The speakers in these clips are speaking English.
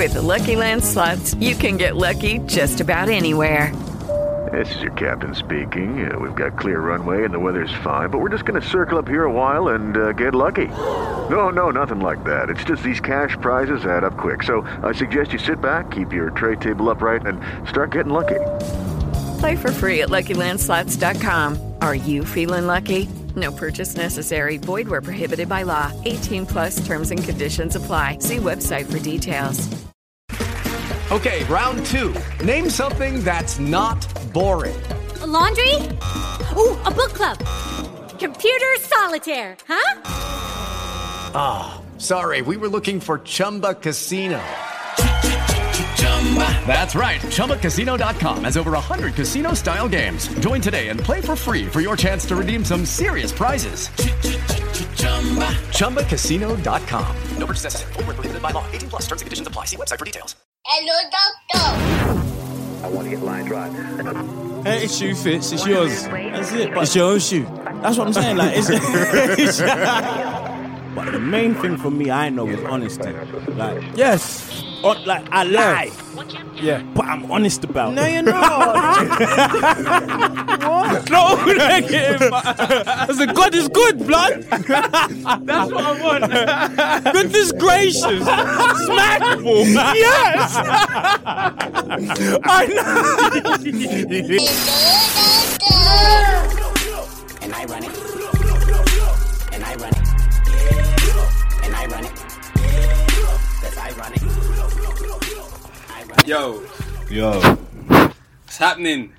With the Lucky Land Slots, you can get lucky just about anywhere. This is your captain speaking. We've got clear runway and the weather's fine, but we're just going to circle up here a while and get lucky. No, nothing like that. It's just these cash prizes add up quick. So I suggest you sit back, keep your tray table upright, and start getting lucky. Play for free at LuckyLandSlots.com. Are you feeling lucky? No purchase necessary. Void where prohibited by law. 18 plus terms and conditions apply. See website for details. Okay, round two. Name something that's not boring. A laundry? Ooh, a book club. Computer solitaire, huh? Sorry, we were looking for Chumba Casino. That's right. ChumbaCasino.com has over 100 casino-style games. Join today and play for free for your chance to redeem some serious prizes. ChumbaCasino.com. No purchase necessary. Void where prohibited by law. 18 plus. Terms and conditions apply. See website for details. Hello, doctor. I want to get line drive. Hey, it's shoe fits. It's yours. That's it. But it's your own shoe. That's what I'm saying. Like, is it? But the main thing for me, I know, is honesty. Like, yes, like I lie. Yeah, but I'm honest about it. No, you're not. What? No, negative. I said, God is good, blood. That's what I want. Goodness gracious. Smackable. Yes. I know. And I run it. And I run it. And I run it. Yes, I run it. Yo, what's happening?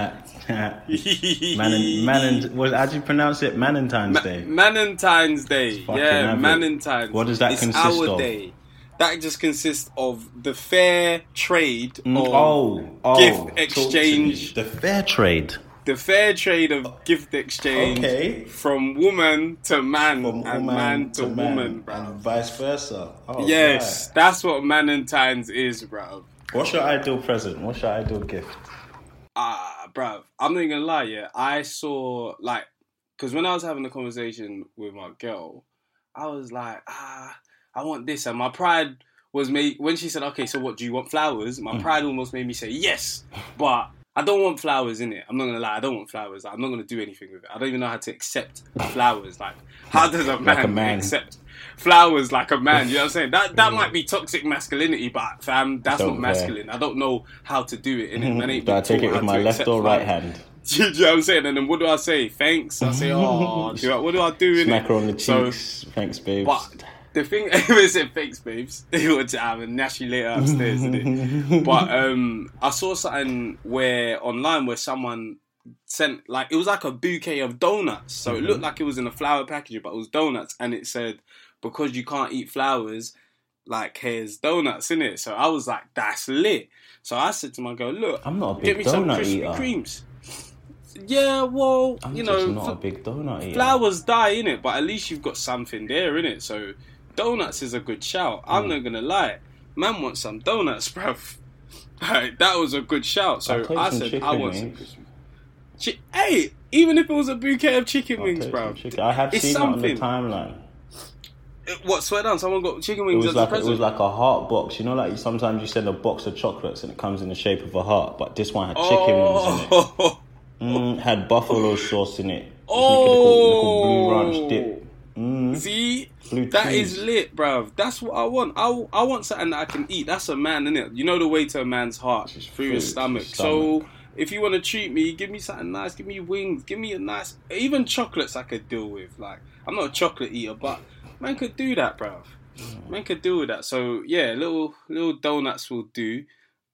What? How do you pronounce it? Manentine's Day. Manentine's Day. Yeah, Manentine's. What does that consist of? It's our of? day. That just consists of the fair trade of gift exchange. The fair trade. The fair trade of gift exchange from woman to man and man to woman, bro. And vice versa. Oh, yes, right. that's what Manentine's is, bro. What's your ideal present? What's your ideal gift? Bro, I'm not even gonna lie, yeah. I saw, like, because when I was having a conversation with my girl, I was like, I want this. And my pride was made, when she said, okay, so what, do you want flowers? My pride almost made me say yes, but I don't want flowers in it. I'm not gonna lie, I don't want flowers. I'm not gonna do anything with it. I don't even know how to accept flowers. Like, how does a man accept flowers like a man? You know what I'm saying? That might be toxic masculinity, but fam, that's not masculine. I don't know how to do it. Innit? Do I take it with my left or right hand? Do you know what I'm saying? And then what do I say? Thanks. I say, what do I do? Smack her on the cheeks. Thanks, babes. But the thing, I said thanks, babes. They would have and nash you later upstairs, innit? But I saw something online where someone sent, like, it was like a bouquet of donuts. So it looked like it was in a flower packaging, but it was donuts. And it said, because you can't eat flowers, like, here's donuts, innit? So I was like, that's lit. So I said to my girl, look, I'm not a get big me some donut Krispy eater. Kremes. Yeah, well, I'm you just know, not a big donut eater. flowers die, innit? But at least you've got something there, innit? So donuts is a good shout. I'm not gonna lie. Man wants some donuts, bruv. Like, that was a good shout. So I said, I want some Christmas. Hey, even if it was a bouquet of chicken wings, bruv. I have seen something it on the timeline. What, swear down, someone got chicken wings as a present? It was like a heart box. You know, like sometimes you send a box of chocolates and it comes in the shape of a heart, but this one had chicken wings in it. Had buffalo sauce in it. Little Blue Ranch dip. See? Blue that cheese. is lit, bruv. That's what I want. I want something that I can eat. That's a man, innit? You know the way to a man's heart, through his stomach. So if you want to treat me, give me something nice. Give me wings. Give me a nice... Even chocolates I could deal with. Like, I'm not a chocolate eater, but man could do that, bruv. Man could deal with that. So, yeah, little donuts will do.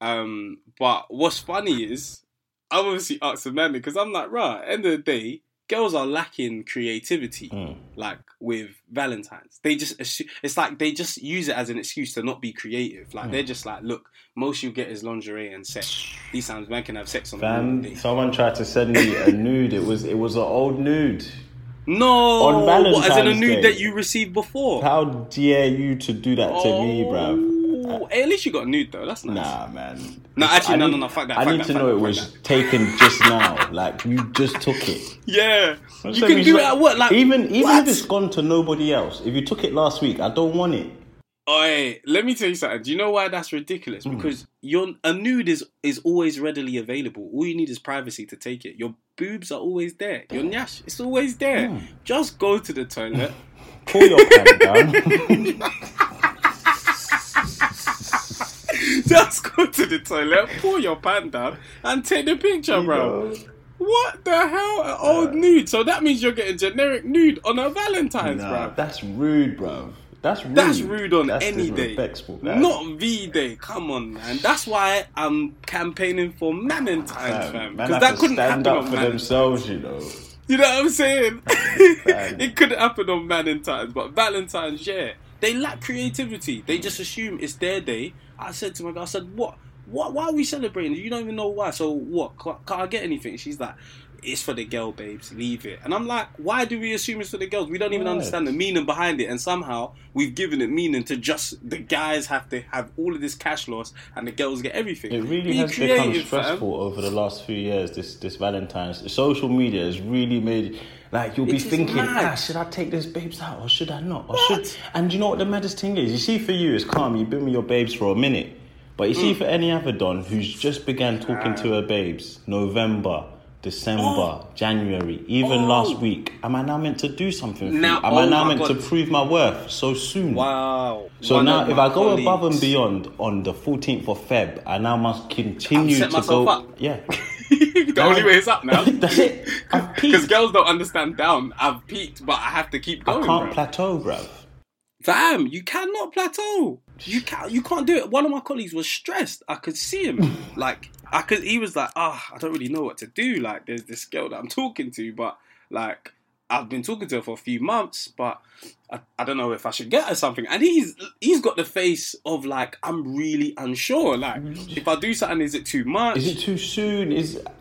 But what's funny is, I obviously asked Amanda, because I'm like, right, end of the day, girls are lacking creativity, like, with Valentine's. They just, it's like they just use it as an excuse to not be creative. Like, they're just like, look, most you get is lingerie and sex. These times, man can have sex on the day. Someone tried to send me a nude. It was an old nude. No! On Valentine's What, as in a nude Day. that you received before? How dare you to do that to me, bruv? Hey, at least you got a nude, though. That's nice. Nah, man. No, actually, no, fuck that. I need to know it was taken just now. Like, you just took it. Yeah. You can do it at work. Like, even if it's gone to nobody else, if you took it last week, I don't want it. Oi, let me tell you something. Do you know why that's ridiculous? Because a nude is always readily available. All you need is privacy to take it. Your boobs are always there. Your nyash, it's always there. Just go to the toilet. Pull your pants down. Just go to the toilet, pull your pant down, and take the picture, bro. What the hell? An old nude. So that means you're getting generic nude on a Valentine's, bro. That's rude, bro. That's rude. That's rude on That's any day. Not V-Day. Come on, man. That's why I'm campaigning for Valentine's, fam. Because that couldn't happen on for themselves, you know. You know what I'm saying? It couldn't happen on Valentine's, but Valentine's, yeah. They lack creativity. They just assume it's their day. I said to my girl, I said, what? Why are we celebrating? You don't even know why. So what? Can't I get anything? She's like, it's for the girl, babes. Leave it. And I'm like, why do we assume it's for the girls? We don't even understand the meaning behind it. And somehow we've given it meaning to just the guys have to have all of this cash loss and the girls get everything. It really has become stressful over the last few years, this Valentine's. Social media has really made... Like, you'll be thinking, should I take this babes out or should I not? And you know what the maddest thing is? You see, for you, it's calm. You've been with your babes for a minute. But you see, for any other Don who's just began talking to her babes, November, December, January, even last week, am I now meant to do something for you? Am I now meant to prove my worth so soon? Wow. So now, if I go above and beyond on the 14th of Feb, I now must continue to go... Up. Yeah. The only way is up now. That's it. I've peaked. Because girls don't understand down. I've peaked, but I have to keep going. I can't plateau, bruv. Fam, you cannot plateau. You can't do it. One of my colleagues was stressed. I could see him. He was like, I don't really know what to do. Like, there's this girl that I'm talking to, but like, I've been talking to her for a few months, but I don't know if I should get her something. And he's got the face of like, I'm really unsure. Like, if I do something, is it too much? Is it too soon?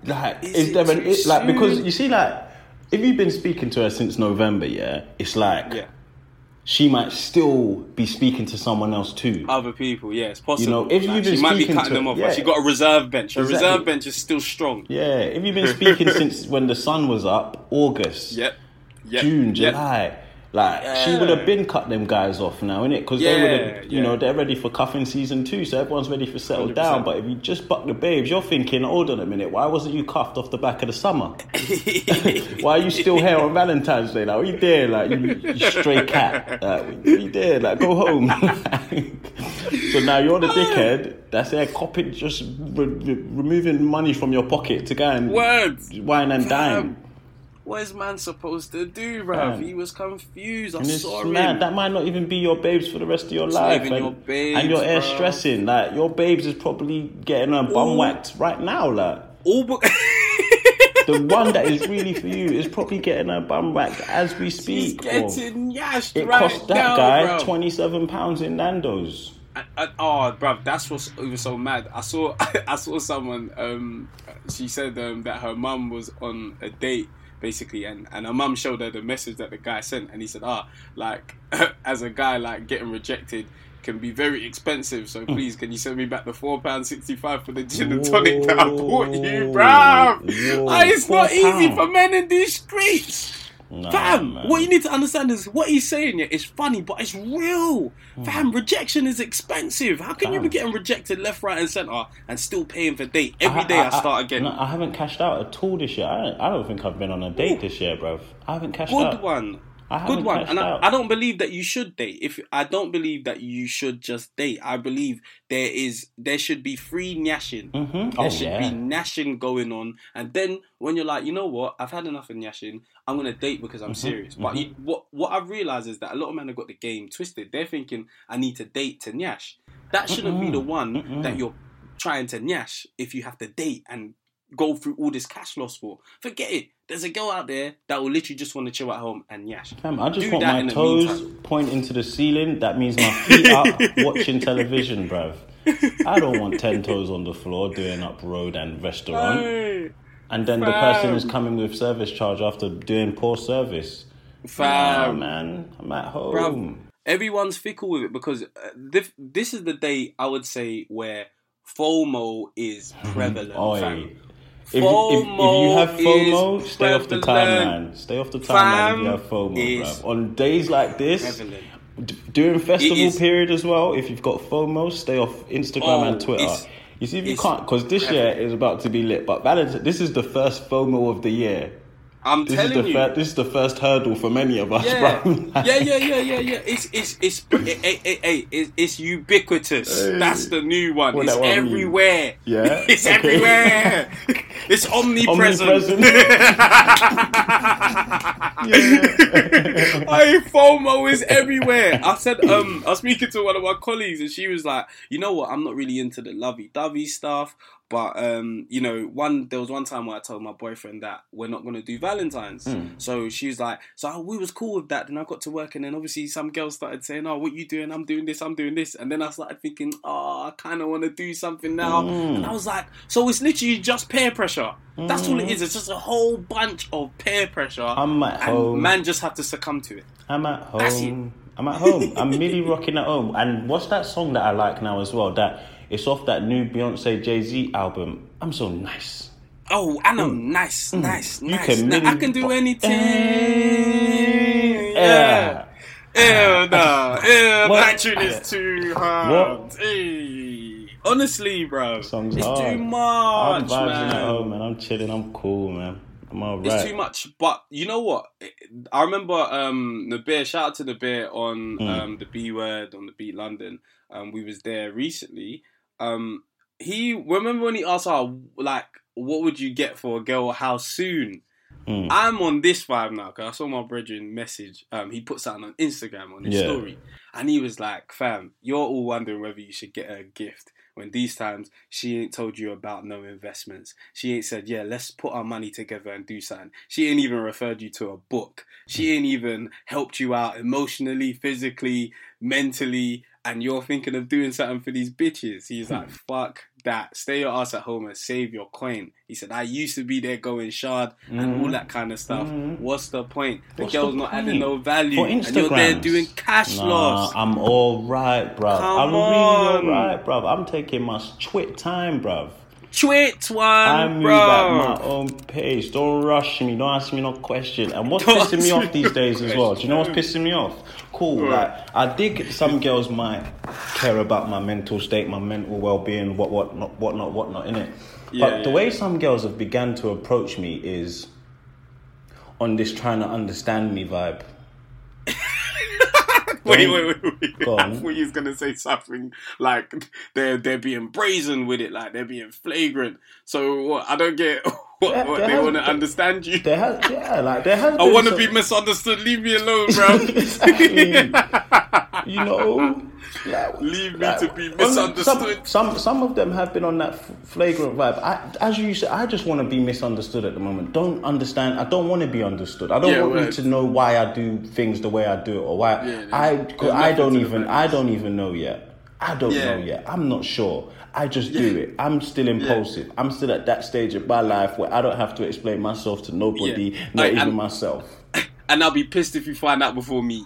Because you see, like, if you've been speaking to her since November, it's like she might still be speaking to someone else too. Other people, yeah, it's possible. You know, if you've been she might be cutting them off. She got a reserve bench. Her reserve bench is still strong. Yeah, if you've been speaking since when the sun was up, August. June, July. Like, she would have been cut them guys off now, innit? Because they would have, you know, they're ready for cuffing season 2, so everyone's ready for settle 100%. Down. But if you just buck the babes, you're thinking, hold on a minute, why wasn't you cuffed off the back of the summer? Why are you still here on Valentine's Day? Like, what you there? Like, you stray cat. Like, what you there? Like, go home. So now you're the dickhead that's there copping, just removing money from your pocket to go and wine and dine. What is man supposed to do, bruv? He was confused. I saw him. That might not even be your babes for the rest of your life. And you're air stressing. Like, your babes is probably getting her bum whacked right now. Like, the one that is really for you is probably getting her bum whacked as we speak. She's getting yashed it right cost that now, guy bro. £27 in Nando's. Bruv, that's what it was so mad. I saw someone. She said that her mum was on a date. Basically, and her mum showed her the message that the guy sent, and he said, like, as a guy, like, getting rejected can be very expensive, so please, can you send me back the £4.65 for the gin and tonic that I bought you, bruv? It's not easy for men in these streets. Fam, man. What you need to understand is what he's saying is funny, but it's real. Fam, rejection is expensive. How can you be getting rejected left, right, and centre and still paying for date every day? I start again. No, I haven't cashed out at all this year. I don't think I've been on a date this year, bruv. I haven't cashed out. Good one. And I don't believe that you should date. I don't believe that you should just date. I believe there should be free nyashing. There should be nyashing going on. And then when you're like, you know what, I've had enough of nyashing, I'm gonna date because I'm serious. But what I've realised is that a lot of men have got the game twisted. They're thinking, I need to date to nyash. That shouldn't be the one that you're trying to nyash if you have to date and go through all this cash loss for. Forget it. There's a girl out there that will literally just want to chill at home and nyash. I just want my toes pointing to the ceiling. That means my feet up watching television, bruv. I don't want 10 toes on the floor doing up road and restaurant. And then the person is coming with service charge after doing poor service. Fam. Nah, man, I'm at home. Bruv, everyone's fickle with it because this is the day, I would say, where FOMO is prevalent, fam. If you have FOMO, stay off the timeline. Stay off the timeline if you have FOMO, bruv. On days like this, During festival period as well, if you've got FOMO, stay off Instagram and Twitter. You see, if you can't, because this year is about to be lit, but this is the first FOMO of the year. I'm telling you, this is the first hurdle for many of us, yeah. bro. Yeah. It's ubiquitous. That's the new one. It's everywhere. Yeah, it's everywhere. It's omnipresent. FOMO is everywhere. I said, I was speaking to one of my colleagues, and she was like, "You know what? I'm not really into the lovey-dovey stuff." But there was one time where I told my boyfriend that we're not going to do Valentine's. So she was like, we was cool with that. Then I got to work, and then obviously some girls started saying, "Oh, what you doing? I'm doing this. And then I started thinking, I kind of want to do something now. And I was like, so it's literally just peer pressure. That's all it is. It's just a whole bunch of peer pressure. I'm at home. Man just have to succumb to it. I'm at home. I'm really rocking at home. And what's that song that I like now as well? That it's off that new Beyonce Jay-Z album. I'm so nice. Oh, I know. Nice. I can do anything. Yeah. That tune is too hard. Hey. Honestly, bro. It's hard. Too much, I'm vibing man. at home, man. I'm chilling. I'm cool, man. I'm all right. It's too much. But you know what? I remember Nabir, shout out to Nabir on the B Word on the Beat London. We was there recently. Remember when he asked her, like, what would you get for a girl? How soon? I'm on this vibe now because I saw my brethren message. He put something on Instagram on his story, and he was like, "Fam, you're all wondering whether you should get her a gift when these times she ain't told you about no investments. She ain't said, yeah, let's put our money together and do something. She ain't even referred you to a book. She ain't even helped you out emotionally, physically, mentally, and you're thinking of doing something for these bitches." He's like, fuck that. Stay your ass at home and save your coin. He said, I used to be there going shard and all that kind of stuff. What's the point? The girl's not adding no value. And you're there doing cash loss. I'm all right, bruv. I'm really all right, bruv. I'm taking my twit time, bruv. Twit one, I move at my own pace. Don't rush me. Don't ask me no question. And what's pissing me off these days as well? Do you know what's pissing me off? Cool. Like, I dig some girls might care about my mental state, my mental well-being, whatnot, innit? But the way some girls have begun to approach me is on this trying to understand me vibe. Wait. I thought you was gonna say something like they're being brazen with it, like they're being flagrant. So what? I don't get what they want to understand you. I want to be misunderstood. Leave me alone, bro. Exactly. You know, leave me to be misunderstood. Some of them have been on that flagrant vibe. As you said, I just want to be misunderstood at the moment. Don't understand. I don't want to be understood. I don't want you to know why I do things the way I do it, or why I don't even know yet. I don't know yet. I'm not sure. I just do it. I'm still impulsive. I'm still at that stage of my life where I don't have to explain myself to nobody, not even myself. And I'll be pissed if you find out before me.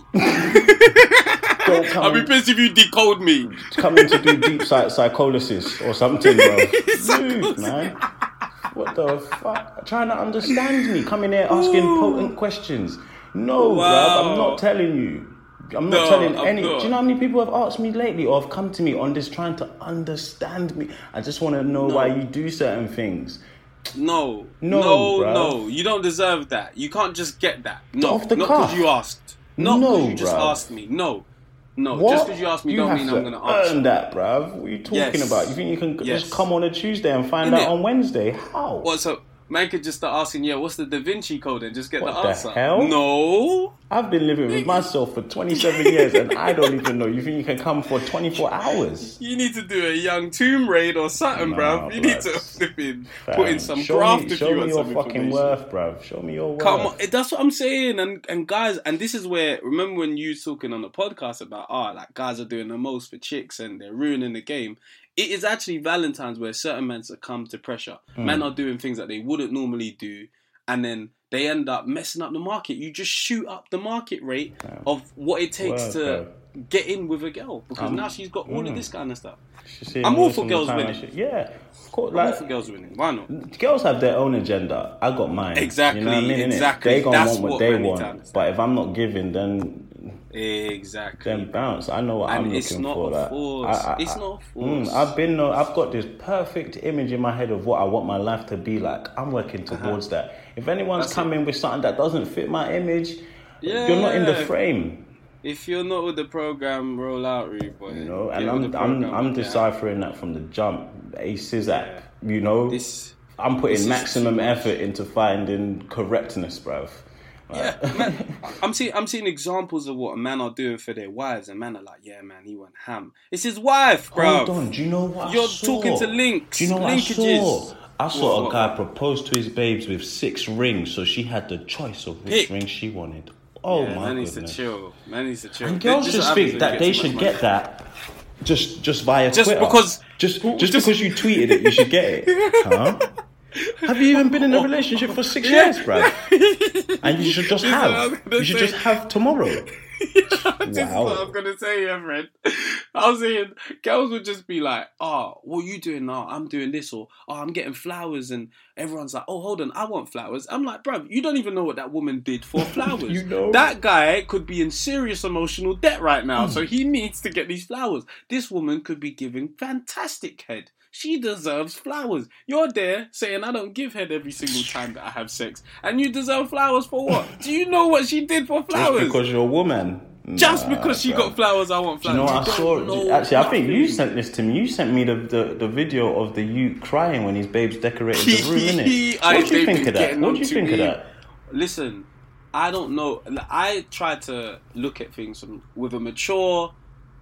I'll be pissed if you decode me. Coming to do deep psycholysis or something, bro. Move, man. What the fuck? Trying to understand me. Coming here asking potent questions. No, bruv, I'm not telling you. I'm not telling any. Do you know how many people have asked me lately or have come to me on this trying to understand me? I just want to know why you do certain things. No. You don't deserve that. You can't just get that. No, off the not cuff. because you asked. Not because you just asked me. No. What? Just because you asked me don't mean I'm going to answer. Earn that, bruv. What are you talking about? You think you can just come on a Tuesday and find out on Wednesday? How? What, so man could just start asking, what's the Da Vinci Code and just get the answer? What the hell? No. I've been living with myself for 27 years and I don't even know. You think you can come for 24 hours? You need to do a young tomb raid or something, bruv. You need to flipping put in some graft if you want some information. Show me your fucking worth, bruv. Show me your worth. Come on. That's what I'm saying. And guys, and this is where, remember when you was talking on the podcast about, like guys are doing the most for chicks and they're ruining the game. It is actually Valentine's where certain men succumb to pressure. Men are doing things that they wouldn't normally do, and then they end up messing up the market. You just shoot up the market rate of what it takes to get in with a girl, because now she's got all of this kind of stuff. I'm all for girls winning. Yeah, of course. I'm all for girls winning. Why not? Girls have their own agenda. I got mine. Exactly. You know what I mean? Exactly. They gonna want what they want. But if I'm not giving, then Exactly. Then bounce. I know what I'm looking for. It's not a force. I've got this perfect image in my head of what I want my life to be like. I'm working towards that. If anyone's coming with something that doesn't fit my image, you're not in the frame. If you're not with the program, roll out, Rude boy. You know, and I'm deciphering that from the jump. Aces app. You know, I'm putting maximum effort into finding correctness, bruv. Yeah, man, I'm seeing examples of what men are doing for their wives, and men are like, yeah, man, he went ham. It's his wife, bro. Hold on, do you know what You're talking to links. Do you know what linkages. I saw a guy propose to his babes with 6 rings, so she had the choice of which ring she wanted. Oh my goodness. Man needs to chill. And girls just think that they should get that just via Twitter. Just because you tweeted it, you should get it. Huh? Have you even been in a relationship for 6 years, bro? And you should just have. You should just have tomorrow. This is what I'm going to say, friend. I was saying, girls would just be like, oh, what are you doing now? I'm doing this. Or, oh, I'm getting flowers. And everyone's like, oh, hold on, I want flowers. I'm like, bruv, you don't even know what that woman did for flowers. You know? That guy could be in serious emotional debt right now. So he needs to get these flowers. This woman could be giving fantastic head. She deserves flowers. You're there saying, I don't give head every single time that I have sex. And you deserve flowers for what? Do you know what she did for flowers? Just because you're a woman. Just because she got flowers, I want flowers. You know what I saw? Actually, I think you sent this to me. You sent me the video of the youth crying when his babes decorated the room, innit? What do you think of that? What do you think of that? Listen, I don't know. I try to look at things with a mature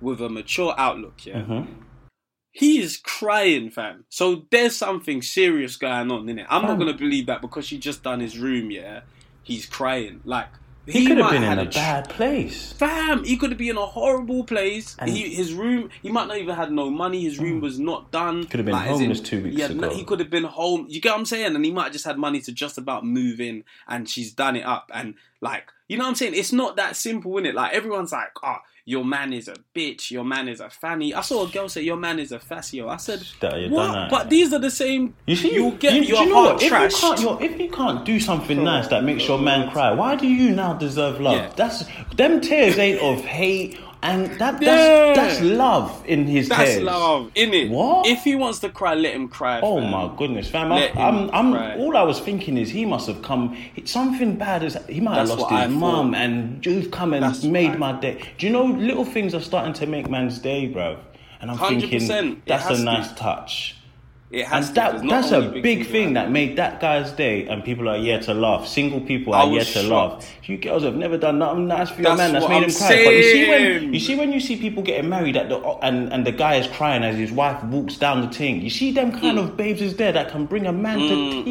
outlook, yeah? Mm-hmm. He is crying, fam. So there's something serious going on, innit? I'm not going to believe that because she just done his room, yeah? He's crying. Like, he could have been in a bad place. Fam, he could have been in a horrible place. His room, he might not even had no money. His room was not done. Could have been homeless 2 weeks ago. He could have been home. You get what I'm saying? And he might have just had money to just about move in, and she's done it up. And like, you know what I'm saying? It's not that simple, innit? Like, everyone's like, oh, your man is a bitch. Your man is a fanny. I saw a girl say, your man is a fassio. I said, what? But these are the same. You see, you'll get your heart trashed. If you can't do something nice that makes your man cry, why do you now deserve love? Yeah. Them tears ain't of hate. And that's love in his tears. That's love, innit? What? If he wants to cry, let him cry. Oh fam. my goodness, fam! All I was thinking is he must have come. Something bad is he might have lost his mum, and you've come and made my day. Do you know little things are starting to make man's day, bro? And I'm 100%, thinking that's a nice touch. It has and that's a big thing that made that guy's day, and people are yet to laugh. Single people are yet to laugh. You girls have never done nothing nice for your man that's made him cry. But you see when you see people getting married and the guy is crying as his wife walks down the thing, you see them kind of babes is there that can bring a man to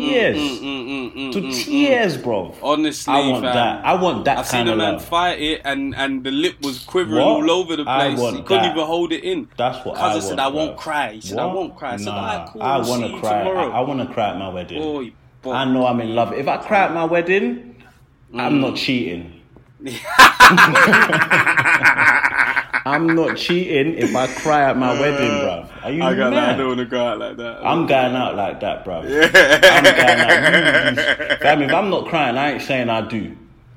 tears. Tears, bro. Honestly, I want that. I want that kind of love. I've seen a man fight it and the lip was quivering all over the place. He couldn't even hold it in. That's what I want. Said, I won't cry. He said, I won't cry. I said, alright, cool. I want to cry. I want to cry at my wedding. I know I'm in love. If I cry at my wedding, I'm not cheating. I'm not cheating if I cry at my wedding, bruv. Are you mad? I don't want to go out like that. I'm going out like that, bruv. I'm going out. Fam, if I'm not crying, I ain't saying I do.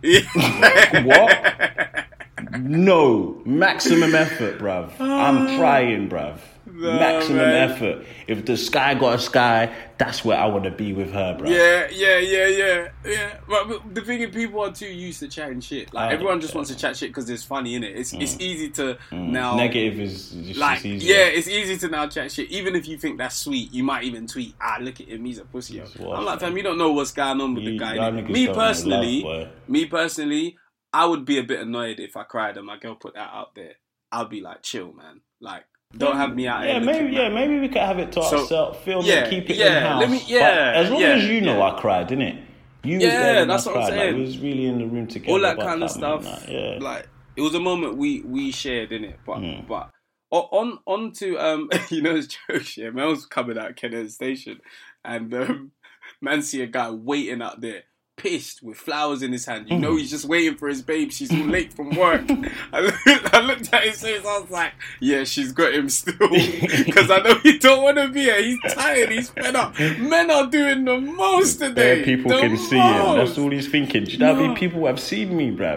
What? No. Maximum effort, bruv. I'm trying, bruv. Maximum effort. If the sky got a sky, that's where I want to be with her, bro. Yeah. But the thing is, people are too used to chatting shit. Like everyone just wants to chat shit because it's funny, innit? It's easy to now. Negative is just like easy. Yeah, it's easy to now chat shit. Even if you think that's sweet, you might even tweet, look at him, he's a pussy. I'm like, fam, you don't know what's going on with the guy. Me personally, I would be a bit annoyed if I cried and my girl put that out there. I'd be like, chill, man. Like, don't have me out here. Maybe we could have it to ourselves, film it, keep it in house. But as long as you know I cried, didn't it? You was there when that's I what cried. I'm saying. Like, we was really in the room together. All that kind of stuff. Like, it was a moment we shared, innit? But on to it's jokes, yeah. Man was coming out Kenneth Station and man see a guy waiting out there, pissed with flowers in his hand. You know he's just waiting for his babe. She's all late from work. I looked at his face. I was like, yeah, she's got him still. Because I know he don't want to be here. He's tired. He's fed up. Men are doing the most today. People can see him. That's all he's thinking. Do you know how many people have seen me, bruv?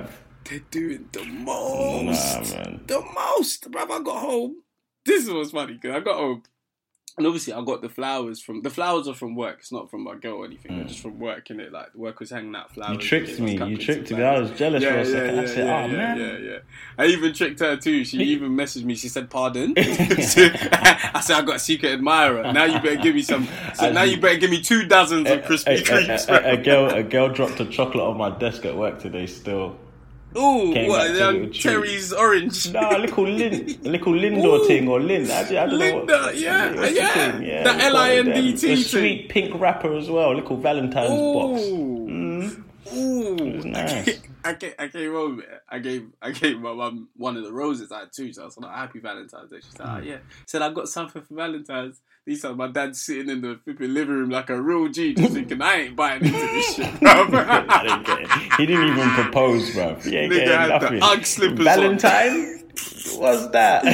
They're doing the most. Nah, man. The most. Bruv, I got home. This was funny, because I got home. And obviously, I got the flowers are from work. It's not from my girl or anything. They're just from work, innit? Like, the work was hanging out flowers. You tricked me. I was jealous for a second. I said, man. Yeah. I even tricked her too. She even messaged me. She said, pardon. I said, I got a secret admirer. Now you better give me some. So now you better give me 2 dozens of Krispy Kremes. A girl dropped a chocolate on my desk at work today still. Ooh, what? Cherry's orange. No, a little Lindor thing or Lind. I don't Linda, know what, yeah. The LINDT thing. A thing. sweet pink wrapper as well. A little Valentine's box. Ooh. It was nice. I came home. I gave my mum one of the roses I had too. So I was like, happy Valentine's Day. She said, yeah. Said, I got something for Valentine's. These are my dad sitting in the flipping living room like a real G, just thinking, I ain't buying into this shit, bro. I didn't get it. He didn't even propose, bro. He ain't Nigga getting had nothing. the Ugg slippers Valentine? What's that?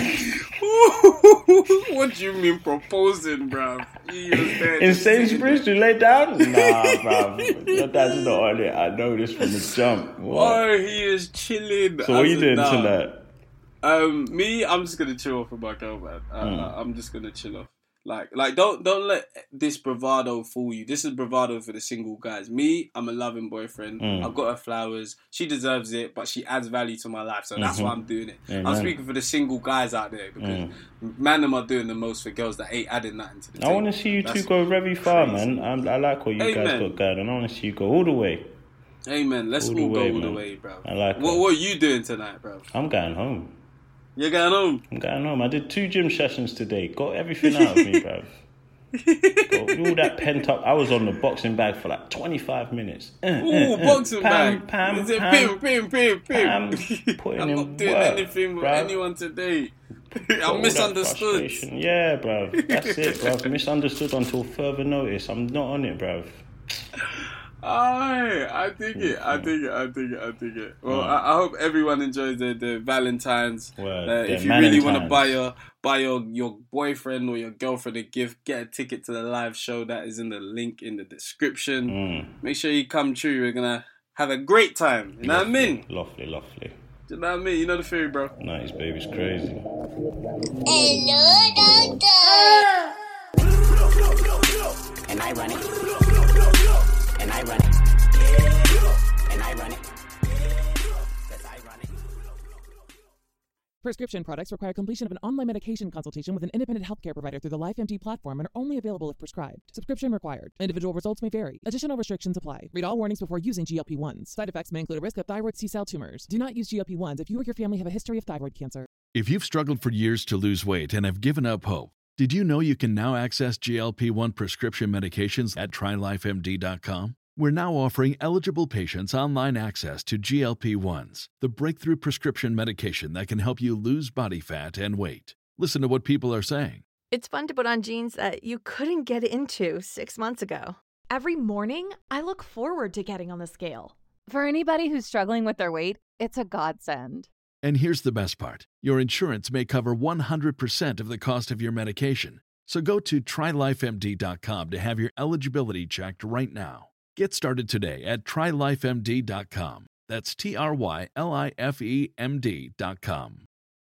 What do you mean proposing, bro? In Sainsbury's, you lay down? Nah, bro. Your dad's not on it. I know this from the jump. What? Oh, he is chilling. So what are you doing tonight? Me, I'm just gonna chill off with my girl, man. I'm just gonna chill off. Like, don't let this bravado fool you. This is bravado for the single guys. Me, I'm a loving boyfriend. I've got her flowers. She deserves it, but she adds value to my life, so that's why I'm doing it. Amen. I'm speaking for the single guys out there, because man, am I doing the most for girls that ain't adding nothing to the table. I want to see you two go very far, man. I like what you guys got going on. I want to see you go all the way. Amen. Let's all go all the way, bro. I like what are you doing tonight, bro? I'm going home. You're going home? I'm going home. I did 2 gym sessions today. Got everything out of me, bruv. Got all that pent up. I was on the boxing bag for like 25 minutes. Boxing bag. Pam. Pim. Putting I'm in not doing work, anything with bruv. anyone today. I'm misunderstood. Yeah, bruv. That's it, bruv. Misunderstood until further notice. I'm not on it, bruv. I dig it. Well, I hope everyone enjoys their Valentine's. If you really want to buy your boyfriend or your girlfriend a gift, get a ticket to the live show. That is in the link in the description. Make sure you come true. We're gonna have a great time. You know what I mean? Lovely. You know what I mean? You know the theory, bro. Nice, baby's crazy. Hello, doctor. And I run it. And I run it. And I run it. Yes, I run it. Prescription products require completion of an online medication consultation with an independent healthcare provider through the LifeMD platform and are only available if prescribed. Subscription required. Individual results may vary. Additional restrictions apply. Read all warnings before using GLP-1s. Side effects may include a risk of thyroid C-cell tumors. Do not use GLP-1s if you or your family have a history of thyroid cancer. If you've struggled for years to lose weight and have given up hope, did you know you can now access GLP-1 prescription medications at TryLifeMD.com? We're now offering eligible patients online access to GLP-1s, the breakthrough prescription medication that can help you lose body fat and weight. Listen to what people are saying. It's fun to put on jeans that you couldn't get into 6 months ago. Every morning, I look forward to getting on the scale. For anybody who's struggling with their weight, it's a godsend. And here's the best part. Your insurance may cover 100% of the cost of your medication. So go to TryLifeMD.com to have your eligibility checked right now. Get started today at TryLifeMD.com. That's TryLifeMD.com.